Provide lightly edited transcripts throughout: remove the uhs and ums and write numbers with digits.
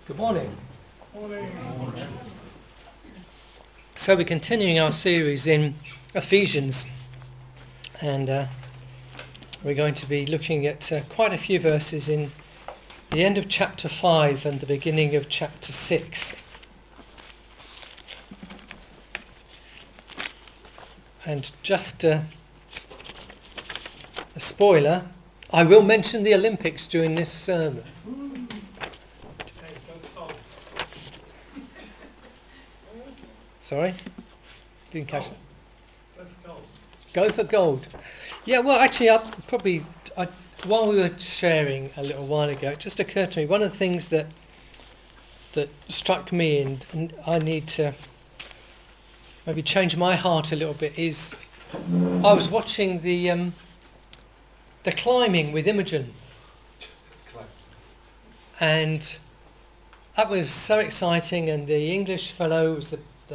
Good morning. So we're continuing our series in Ephesians, and we're going to be looking at quite a few verses in the end of chapter 5 and the beginning of chapter 6. And just a spoiler, I will mention the Olympics during this sermon. Sorry? Didn't catch that. Go for gold. Go for gold. Yeah, well, actually, while we were sharing a little while ago, it just occurred to me, one of the things that struck me and I need to maybe change my heart a little bit is I was watching the climbing with Imogen. And that was so exciting, and the English fellow was the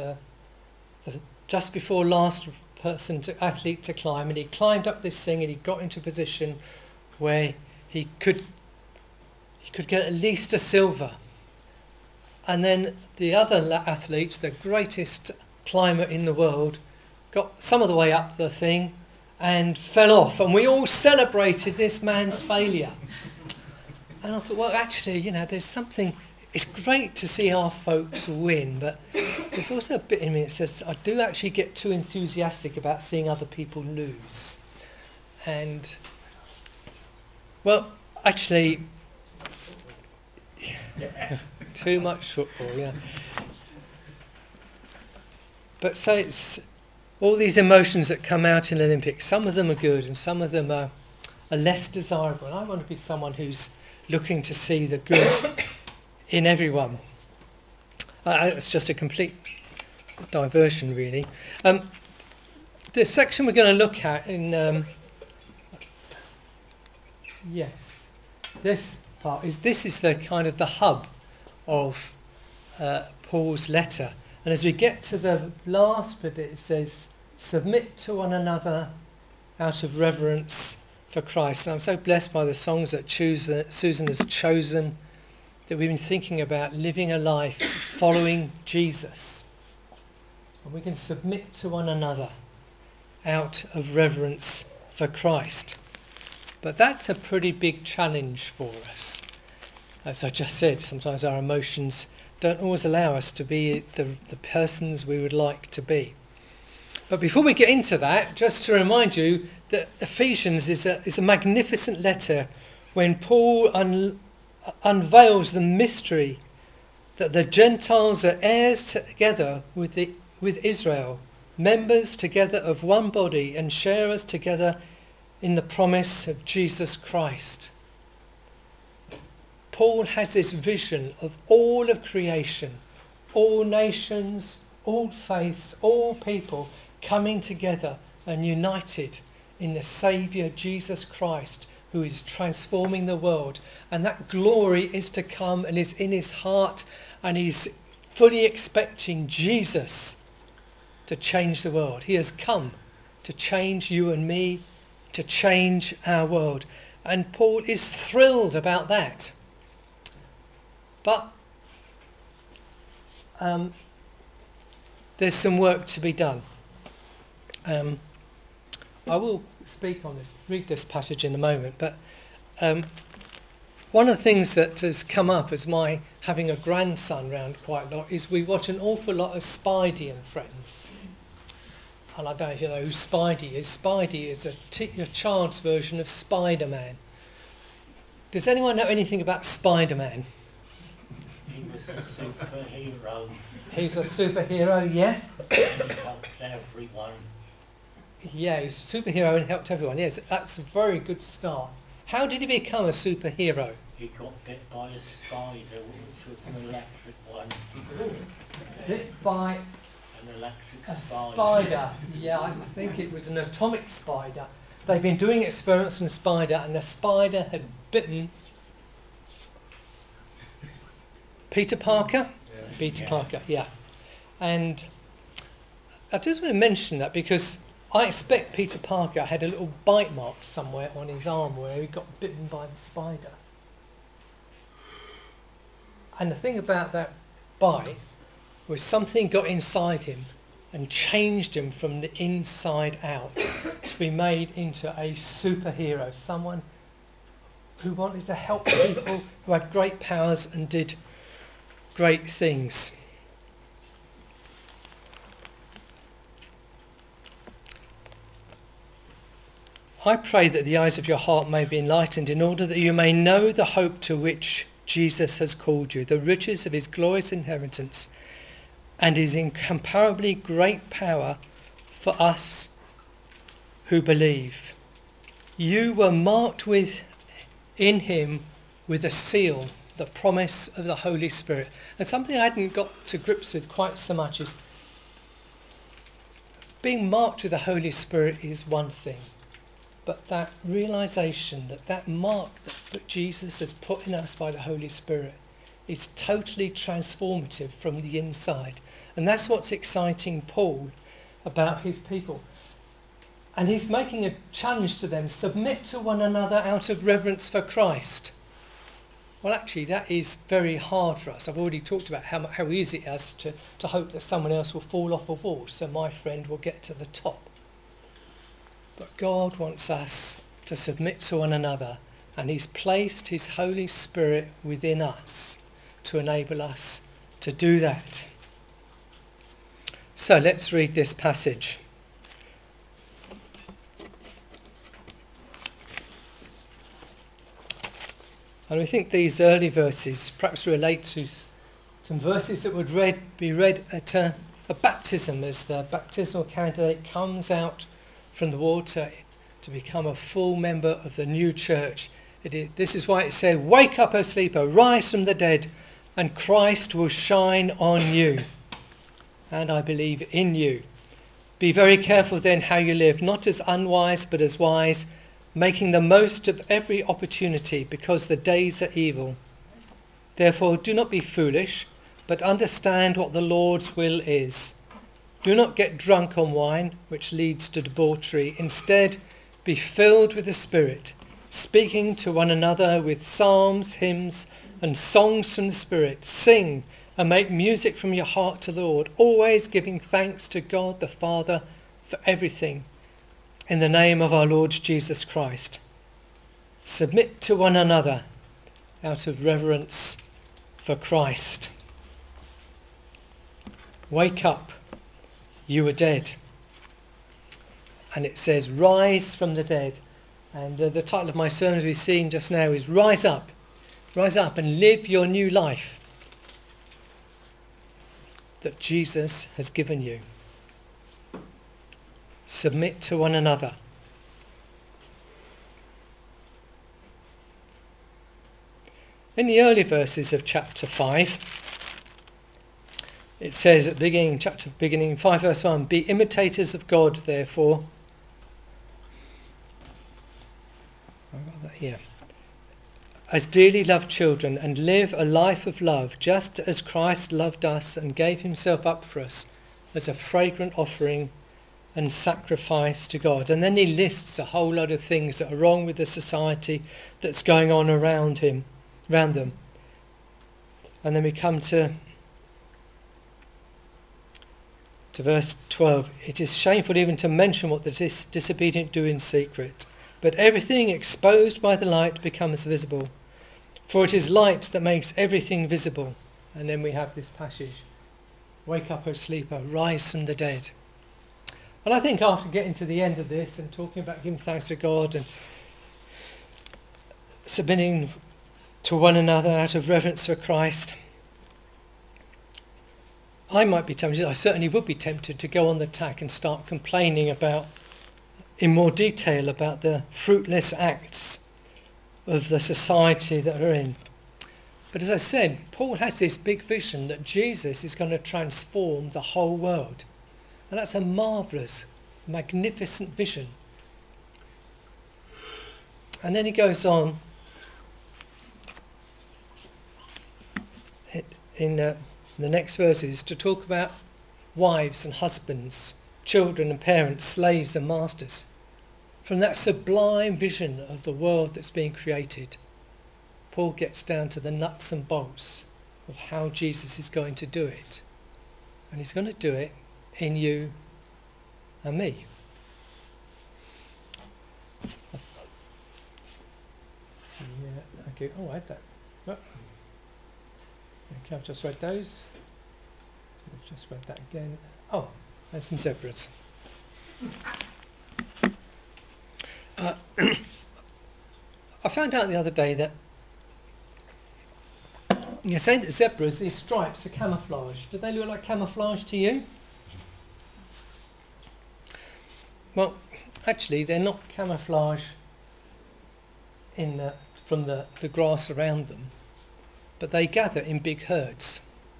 just before last athlete to climb, and he climbed up this thing and he got into a position where he could get at least a silver. And then the other athletes, the greatest climber in the world, got some of the way up the thing and fell off, and we all celebrated this man's failure. And I thought, well, actually, there's something. It's great to see our folks win, but there's also a bit in me that says I do actually get too enthusiastic about seeing other people lose. And, well, actually, too much football, yeah. But so it's all these emotions that come out in the Olympics. Some of them are good and some of them are less desirable. And I want to be someone who's looking to see the good in everyone. It's just a complete diversion, really. The section we're going to look at in this part is the kind of the hub of Paul's letter. And as we get to the last bit, it says, "Submit to one another out of reverence for Christ." And I'm so blessed by the songs that Susan has chosen, that we've been thinking about living a life following Jesus. And we can submit to one another out of reverence for Christ. But that's a pretty big challenge for us. As I just said, sometimes our emotions don't always allow us to be the persons we would like to be. But before we get into that, just to remind you that Ephesians is a magnificent letter when Paul unveils the mystery that the Gentiles are heirs together with Israel, members together of one body and sharers together in the promise of Jesus Christ. Paul has this vision of all of creation, all nations, all faiths, all people coming together and united in the Saviour Jesus Christ, who is transforming the world. And that glory is to come and is in his heart, and he's fully expecting Jesus to change the world. He has come to change you and me, to change our world. And Paul is thrilled about that. But there's some work to be done. I will speak on this, read this passage in a moment, but one of the things that has come up as my having a grandson round quite a lot is we watch an awful lot of Spidey and Friends. And I don't know if you know who Spidey is. Spidey is a child's version of Spider-Man. Does anyone know anything about Spider-Man? He was a superhero. He's a superhero, yes. He helped everyone. Yeah, he's a superhero and helped everyone. Yes, that's a very good start. How did he become a superhero? He got bit by a spider, which was an electric one. Bit by An electric a spider. spider. Yeah, I think it was an atomic spider. They've been doing experiments on spider, and the spider had bitten Peter Parker? Yes. Peter Yeah. Parker, yeah. And I just want to mention that because I expect Peter Parker had a little bite mark somewhere on his arm where he got bitten by the spider. And the thing about that bite was something got inside him and changed him from the inside out to be made into a superhero, someone who wanted to help people, who had great powers and did great things. I pray that the eyes of your heart may be enlightened, in order that you may know the hope to which Jesus has called you, the riches of his glorious inheritance, and his incomparably great power for us who believe. You were marked in him with a seal, the promise of the Holy Spirit. And something I hadn't got to grips with quite so much is being marked with the Holy Spirit is one thing. But that realization that mark that Jesus has put in us by the Holy Spirit is totally transformative from the inside. And that's what's exciting Paul about his people. And he's making a challenge to them: submit to one another out of reverence for Christ. Well, actually, that is very hard for us. I've already talked about how easy it is to hope that someone else will fall off a wall so my friend will get to the top. But God wants us to submit to one another, and he's placed his Holy Spirit within us to enable us to do that. So let's read this passage. And we think these early verses perhaps relate to some verses that would be read at a baptism, as the baptismal candidate comes out from the water to become a full member of the new church. This is why it says, "Wake up, O sleeper, rise from the dead, and Christ will shine on you." And I believe in you. Be very careful then how you live, not as unwise but as wise, making the most of every opportunity, because the days are evil. Therefore do not be foolish, but understand what the Lord's will is. Do not get drunk on wine, which leads to debauchery. Instead, be filled with the Spirit, speaking to one another with psalms, hymns, and songs from the Spirit. Sing and make music from your heart to the Lord, always giving thanks to God the Father for everything, in the name of our Lord Jesus Christ. Submit to one another out of reverence for Christ. Wake up, you were dead. And it says, rise from the dead. And the title of my sermon, as we've seen just now, is Rise Up. Rise up and live your new life that Jesus has given you. Submit to one another. In the early verses of chapter 5, it says at the beginning 5 verse 1, be imitators of God, therefore. I've got that here. As dearly loved children, and live a life of love, just as Christ loved us and gave himself up for us as a fragrant offering and sacrifice to God. And then he lists a whole lot of things that are wrong with the society that's going on around them. And then we come to verse 12. It is shameful even to mention what the disobedient do in secret, but everything exposed by the light becomes visible. For it is light that makes everything visible. And then we have this passage, wake up, O sleeper, rise from the dead. And I think after getting to the end of this and talking about giving thanks to God and submitting to one another out of reverence for Christ, I might be tempted, I certainly would be tempted to go on the tack and start complaining about, in more detail, about the fruitless acts of the society that we're in. But as I said, Paul has this big vision that Jesus is going to transform the whole world. And that's a marvellous, magnificent vision. And then he goes on in the next verses to talk about wives and husbands, children and parents, slaves and masters. From that sublime vision of the world that's being created, Paul gets down to the nuts and bolts of how Jesus is going to do it. And he's going to do it in you and me. Yeah, okay. Oh, I had that. Oh. Okay, I've just read those. I've just read that again. Oh, there's some zebras. I found out the other day that you're saying that zebras, these stripes are camouflage. Do they look like camouflage to you? Well, actually, they're not camouflage from the grass around them, but they gather in big herds.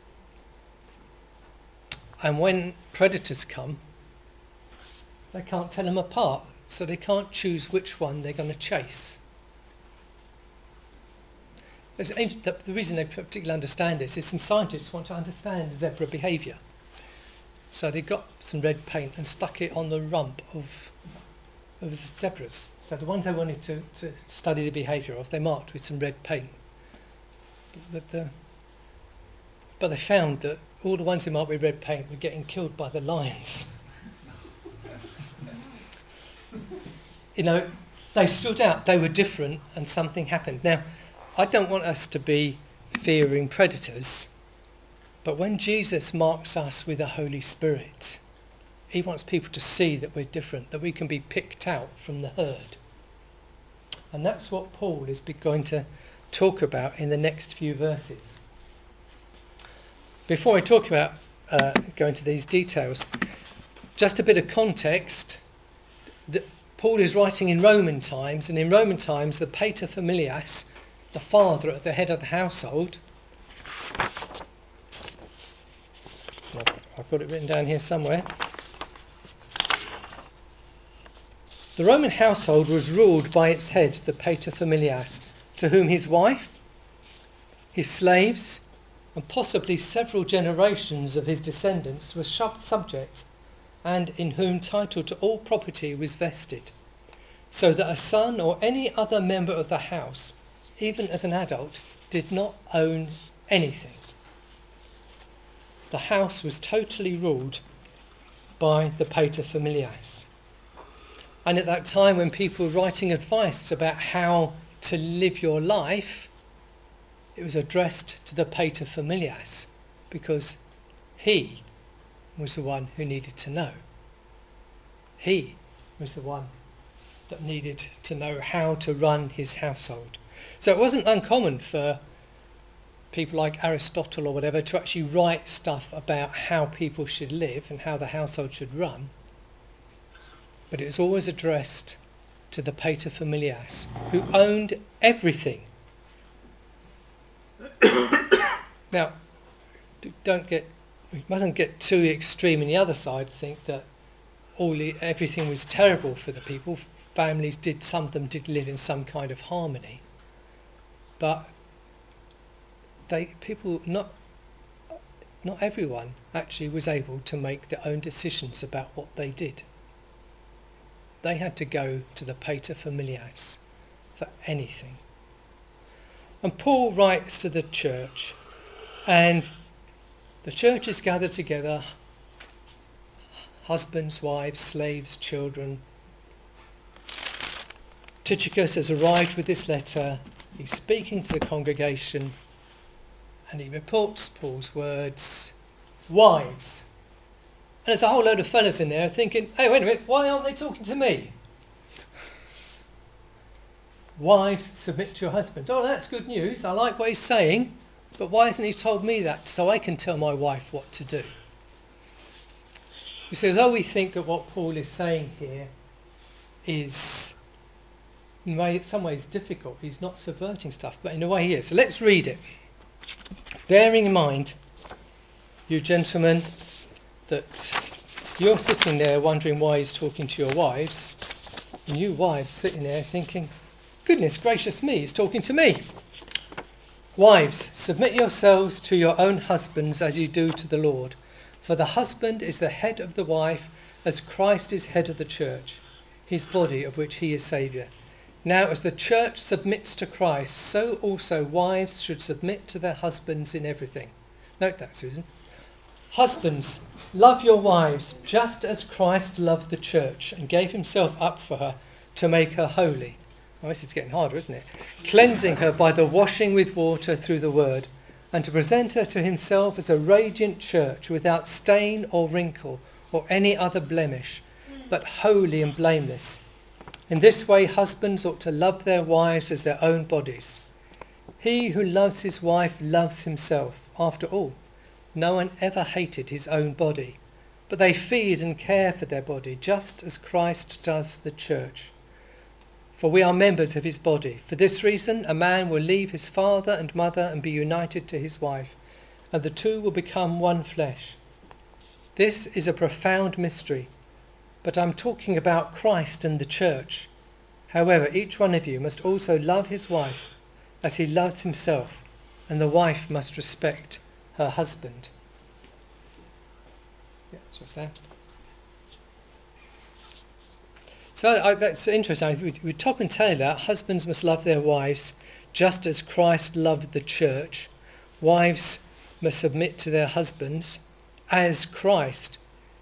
And when predators come, they can't tell them apart, so they can't choose which one they're going to chase. The reason they particularly understand this is some scientists want to understand zebra behaviour. So they got some red paint and stuck it on the rump of zebras. So the ones they wanted to study the behaviour of, they marked with some red paint. But they found that all the ones they marked with red paint were getting killed by the lions. You know, they stood out, they were different, and something happened. Now, I don't want us to be fearing predators, but when Jesus marks us with the Holy Spirit, he wants people to see that we're different, that we can be picked out from the herd. And that's what Paul is going to talk about in the next few verses. Before I talk about go into these details, just a bit of context. Paul is writing in Roman times, and in Roman times the pater familias, the father at the head of the household, I've got it written down here somewhere. The Roman household was ruled by its head, the pater familias, to whom his wife, his slaves, and possibly several generations of his descendants were subject, and in whom title to all property was vested, so that a son or any other member of the house, even as an adult, did not own anything. The house was totally ruled by the pater familias. And at that time, when people were writing advice about how to live your life, it was addressed to the pater familias, because he was the one who needed to know. He was the one that needed to know how to run his household. So it wasn't uncommon for people like Aristotle or whatever to actually write stuff about how people should live and how the household should run. But it was always addressed to the pater familias, who owned everything. Now, we mustn't get too extreme in the other side, think that everything was terrible for the people. Families some of them did live in some kind of harmony. But not everyone actually was able to make their own decisions about what they did. They had to go to the pater familias for anything. And Paul writes to the church, and the church is gathered together, husbands, wives, slaves, children. Tychicus has arrived with this letter. He's speaking to the congregation, and he reports Paul's words, wives. And there's a whole load of fellas in there thinking, hey, wait a minute, why aren't they talking to me? Wives, submit to your husband. Oh, that's good news. I like what he's saying, but why hasn't he told me that so I can tell my wife what to do? You see, though we think that what Paul is saying here is in some ways difficult, he's not subverting stuff, but in a way he is. So let's read it. Bearing in mind, you gentlemen, that you're sitting there wondering why he's talking to your wives, and you wives sitting there thinking, goodness gracious me, he's talking to me. Wives, submit yourselves to your own husbands as you do to the Lord. For the husband is the head of the wife, as Christ is head of the church, his body, of which he is Saviour. Now as the church submits to Christ, so also wives should submit to their husbands in everything. Note that, Susan. Husbands, love your wives just as Christ loved the church and gave himself up for her to make her holy. Oh, this is getting harder, isn't it? Cleansing her by the washing with water through the word, and to present her to himself as a radiant church without stain or wrinkle or any other blemish, but holy and blameless. In this way, husbands ought to love their wives as their own bodies. He who loves his wife loves himself. After all, no one ever hated his own body, but they feed and care for their body, just as Christ does the church. For we are members of his body. For this reason, a man will leave his father and mother and be united to his wife, and the two will become one flesh. This is a profound mystery, but I'm talking about Christ and the church. However, each one of you must also love his wife as he loves himself, and the wife must respect her husband. Yeah, it's just that. So that's interesting. We top and tail that husbands must love their wives just as Christ loved the church. Wives must submit to their husbands as Christ.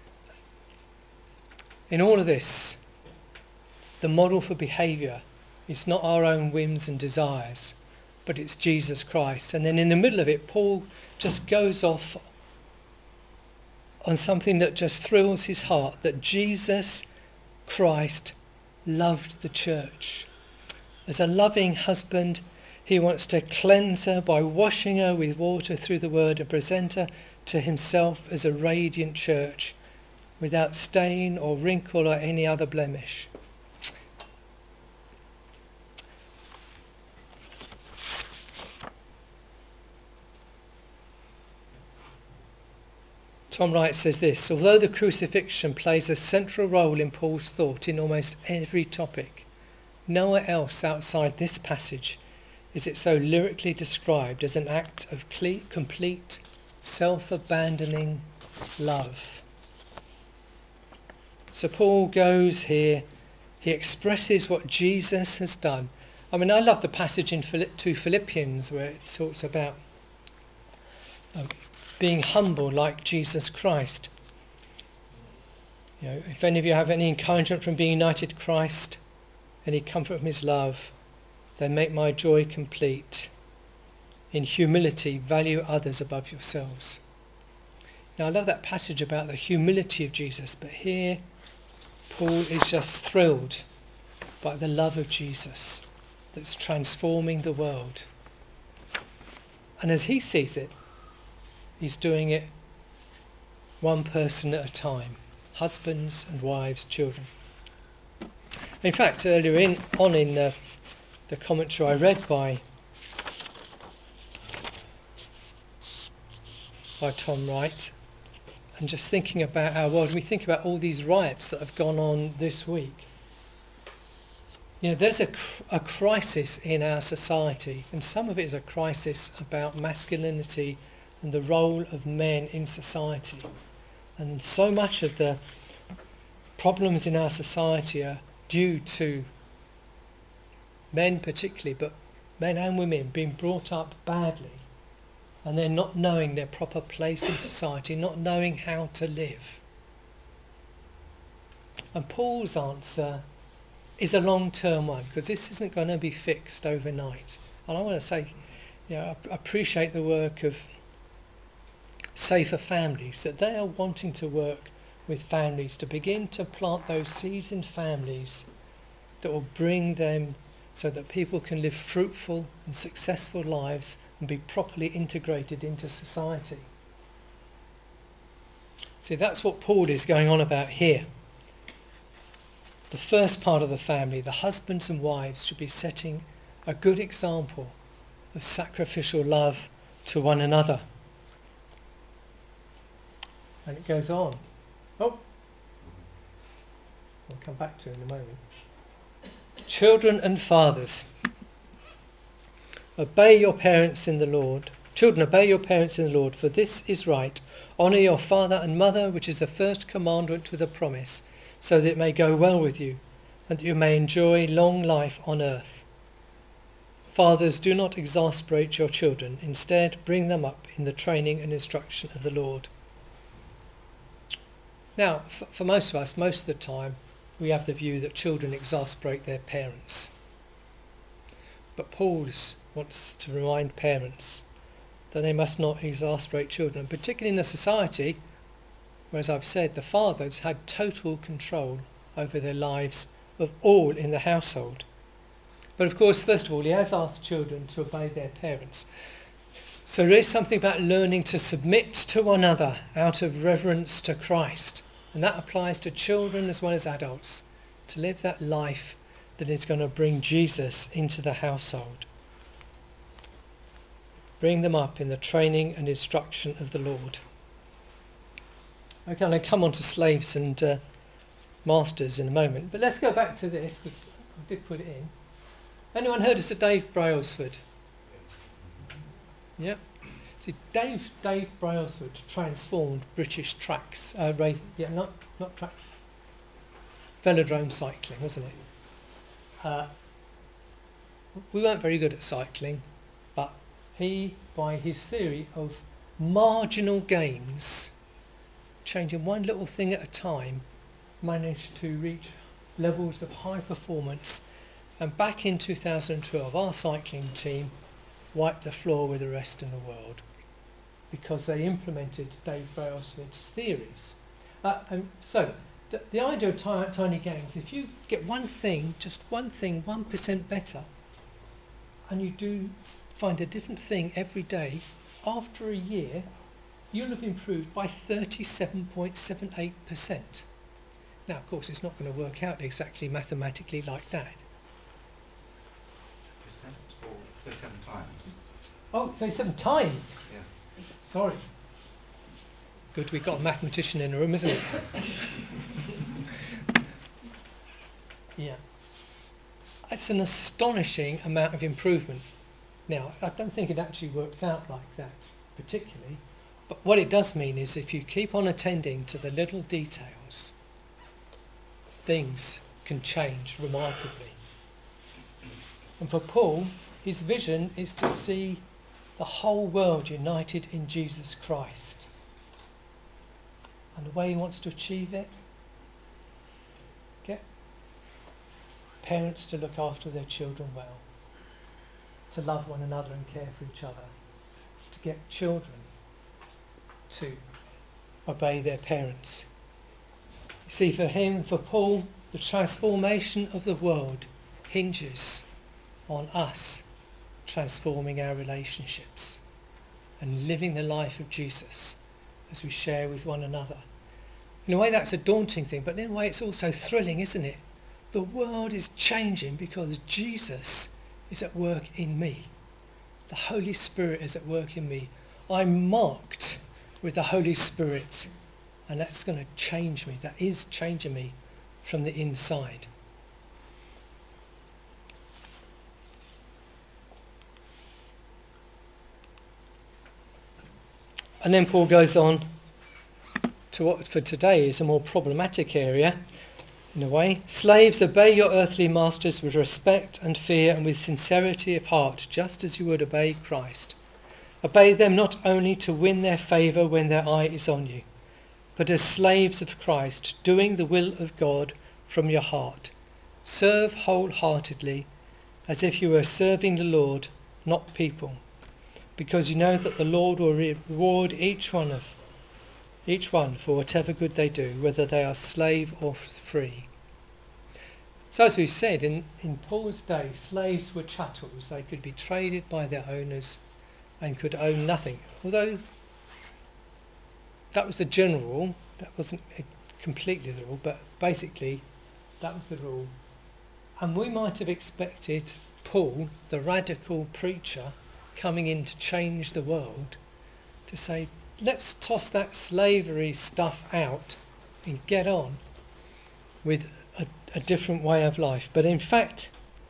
In all of this, the model for behaviour is not our own whims and desires, but it's Jesus Christ. And then in the middle of it, Paul just goes off on something that just thrills his heart, that Jesus Christ loved the church. As a loving husband, he wants to cleanse her by washing her with water through the word and present her to himself as a radiant church without stain or wrinkle or any other blemish. Tom Wright says this: although the crucifixion plays a central role in Paul's thought in almost every topic, nowhere else outside this passage is it so lyrically described as an act of complete self-abandoning love. So Paul goes here, he expresses what Jesus has done. I mean, I love the passage in 2 Philippians where it talks about being humble like Jesus Christ. You know, if any of you have any encouragement from being united to Christ, any comfort from his love, then make my joy complete. In humility, value others above yourselves. Now I love that passage about the humility of Jesus, but here Paul is just thrilled by the love of Jesus that's transforming the world. And as he sees it, he's doing it one person at a time. Husbands and wives, children. In fact, earlier in the commentary I read by Tom Wright, and just thinking about our world, we think about all these riots that have gone on this week. You know, there's a crisis in our society, and some of it is a crisis about masculinity and the role of men in society. And so much of the problems in our society are due to men particularly, but men and women being brought up badly, and they're not knowing their proper place in society, not knowing how to live. And Paul's answer is a long-term one, because this isn't going to be fixed overnight. And I want to say, you know, I appreciate the work of Safer Families, that they are wanting to work with families to begin to plant those seeds in families that will bring them so that people can live fruitful and successful lives and be properly integrated into society. See, that's what Paul is going on about here. The first part of the family, the husbands and wives, should be setting a good example of sacrificial love to one another. And it goes on. Oh, we'll come back to it in a moment. Children and fathers, obey your parents in the Lord. Children, obey your parents in the Lord, for this is right. Honour your father and mother, which is the first commandment with a promise, so that it may go well with you, and that you may enjoy long life on earth. Fathers, do not exasperate your children. Instead, bring them up in the training and instruction of the Lord. Now, for most of us, most of the time, we have the view that children exasperate their parents. But Paul wants to remind parents that they must not exasperate children, particularly in a society where, as I've said, the fathers had total control over their lives of all in the household. But of course, first of all, he has asked children to obey their parents. So there is something about learning to submit to one another out of reverence to Christ. And that applies to children as well as adults, to live that life that is going to bring Jesus into the household. Bring them up in the training and instruction of the Lord. Okay, I'm going to come on to slaves and masters in a moment. But let's go back to this, because I did put it in. Anyone heard of Sir Dave Brailsford? Yeah. See, Dave Brailsford transformed British tracks. Not track. Velodrome cycling, wasn't it? We weren't very good at cycling, but he, by his theory of marginal gains, changing one little thing at a time, managed to reach levels of high performance. And back in 2012, our cycling team wiped the floor with the rest of the world because they implemented Dave Brailsford's theories. So the idea of tiny gains, if you get one thing, just one thing, 1% better, and you do find a different thing every day, after a year, you'll have improved by 37.78%. Now, of course, it's not going to work out exactly mathematically like that. Or 37 times. Oh, 37 times? Yeah. Sorry. Good, we've got a mathematician in the room, isn't it? Yeah. It's an astonishing amount of improvement. Now, I don't think it actually works out like that particularly, but what it does mean is if you keep on attending to the little details, things can change remarkably. And for Paul, his vision is to see the whole world united in Jesus Christ. And the way he wants to achieve it, get parents to look after their children well, to love one another and care for each other, to get children to obey their parents. You see, for him, for Paul, the transformation of the world hinges on us transforming our relationships and living the life of Jesus as we share with one another. In a way, that's a daunting thing, but in a way it's also thrilling, isn't it? The world is changing because Jesus is at work in me. The Holy Spirit is at work in me. I'm marked with the Holy Spirit, and that's going to change me. That is changing me from the inside. And then Paul goes on to what for today is a more problematic area, in a way. Slaves, obey your earthly masters with respect and fear and with sincerity of heart, just as you would obey Christ. Obey them not only to win their favour when their eye is on you, but as slaves of Christ, doing the will of God from your heart. Serve wholeheartedly, as if you were serving the Lord, not people, because you know that the Lord will reward each one for whatever good they do, whether they are slave or free. So as we said, in Paul's day, slaves were chattels. They could be traded by their owners and could own nothing. Although that was the general rule, that wasn't completely the rule, but basically that was the rule. And we might have expected Paul, the radical preacher, coming in to change the world, to say, let's toss that slavery stuff out and get on with a different way of life. But in fact,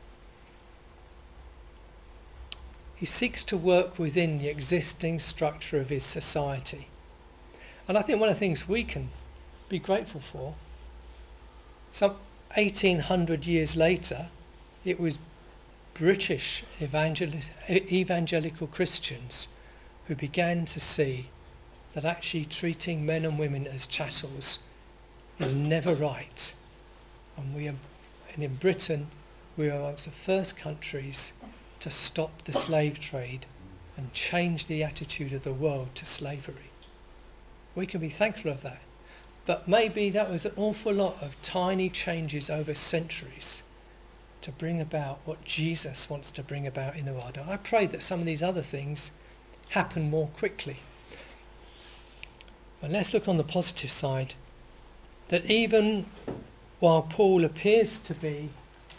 he seeks to work within the existing structure of his society. And I think one of the things we can be grateful for, 1800 years later, it was British evangelical Christians who began to see that actually treating men and women as chattels is never right. And in Britain, we are one of the first countries to stop the slave trade and change the attitude of the world to slavery. We can be thankful of that. But maybe that was an awful lot of tiny changes over centuries to bring about what Jesus wants to bring about in the world. I pray that some of these other things happen more quickly. And let's look on the positive side, that even while Paul appears to be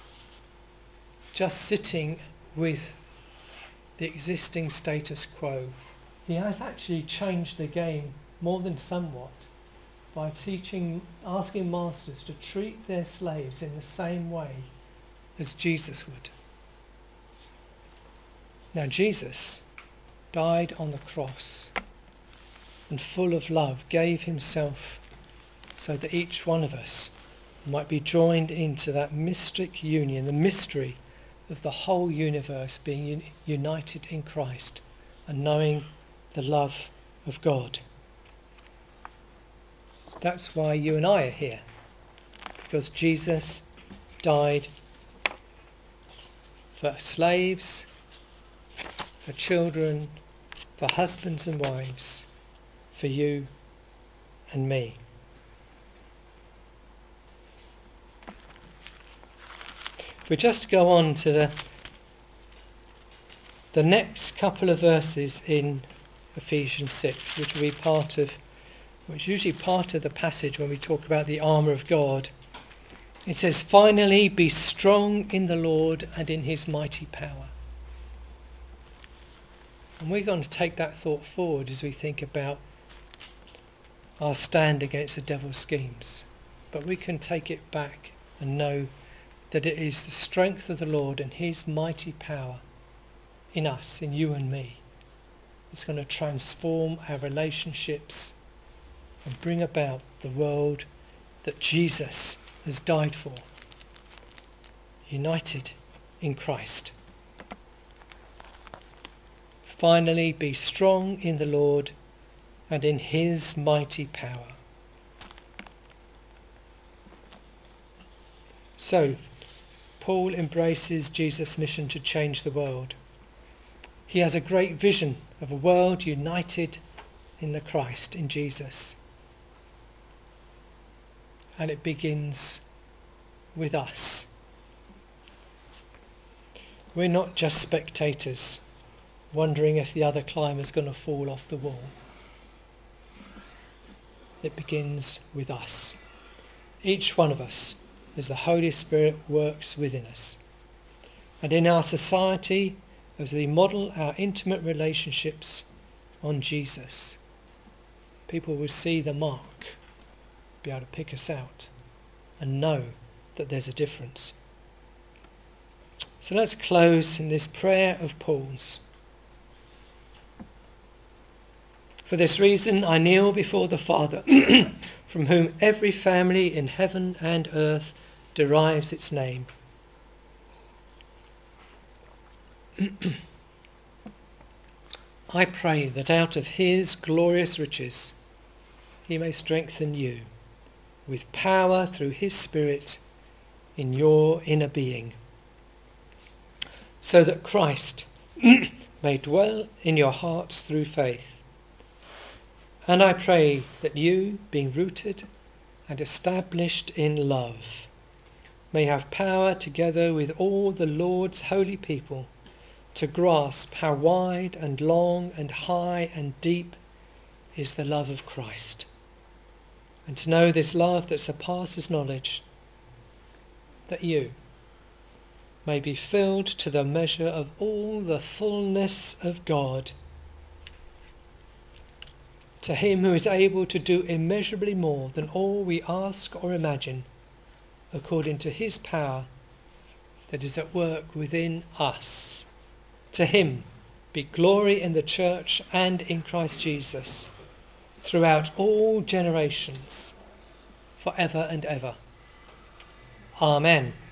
just sitting with the existing status quo, he has actually changed the game more than somewhat by asking masters to treat their slaves in the same way as Jesus would. Now Jesus died on the cross and full of love gave himself so that each one of us might be joined into that mystic union, the mystery of the whole universe being united in Christ and knowing the love of God. That's why you and I are here, because Jesus died for slaves, for children, for husbands and wives, for you and me. If we just go on to the next couple of verses in Ephesians 6, which will be which is usually part of the passage when we talk about the armour of God. It says, "Finally be strong in the Lord and in his mighty power." And we're going to take that thought forward as we think about our stand against the devil's schemes. But we can take it back and know that it is the strength of the Lord and his mighty power in us, in you and me, that's going to transform our relationships and bring about the world that Jesus has died for, united in Christ. Finally, be strong in the Lord and in his mighty power. So, Paul embraces Jesus' mission to change the world. He has a great vision of a world united in the Christ, in Jesus. And it begins with us. We're not just spectators, wondering if the other climber's going to fall off the wall. It begins with us. Each one of us, as the Holy Spirit works within us. And in our society, as we model our intimate relationships on Jesus, people will see the mark, be able to pick us out and know that there's a difference. So let's close in this prayer of Paul's. For this reason I kneel before the Father, from whom every family in heaven and earth derives its name. I pray that out of his glorious riches he may strengthen you with power through his Spirit in your inner being, so that Christ may dwell in your hearts through faith. And I pray that you, being rooted and established in love, may have power together with all the Lord's holy people to grasp how wide and long and high and deep is the love of Christ, and to know this love that surpasses knowledge, that you may be filled to the measure of all the fullness of God, to him who is able to do immeasurably more than all we ask or imagine, according to his power that is at work within us. To him be glory in the church and in Christ Jesus, throughout all generations, forever and ever. Amen.